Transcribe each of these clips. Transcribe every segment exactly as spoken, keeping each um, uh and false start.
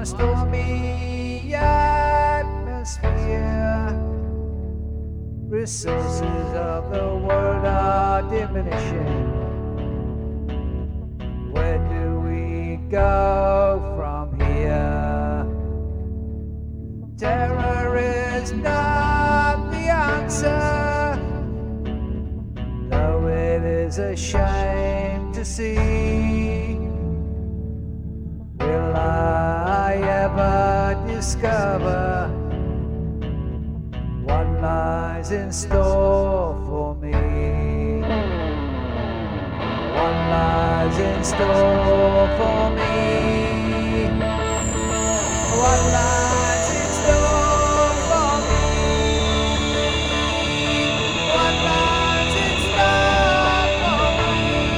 a stormy atmosphere. Resources of the world are diminishing. Where do we go from here? Terror is not the answer, though it is a shame to see. Will I ever discover what lies in store for me? What lies in store for me? What lies in store for me? What lies in store for me?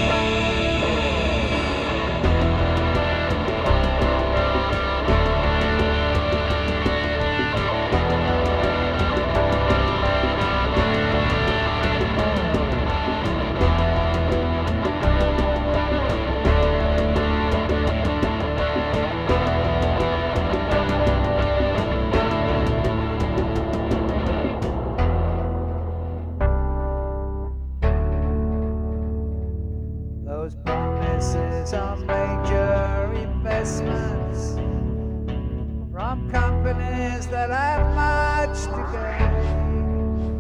Those promises are major investments from companies that have much to gain.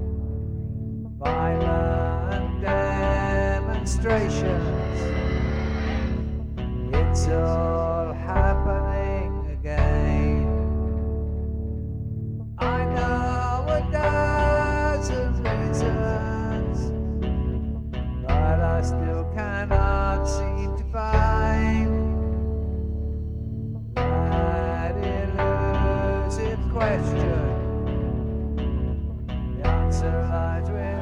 Violent demonstrations, it's all happening again. I know a dozen reasons, but I still cannot seem to find that elusive question. The answer lies within.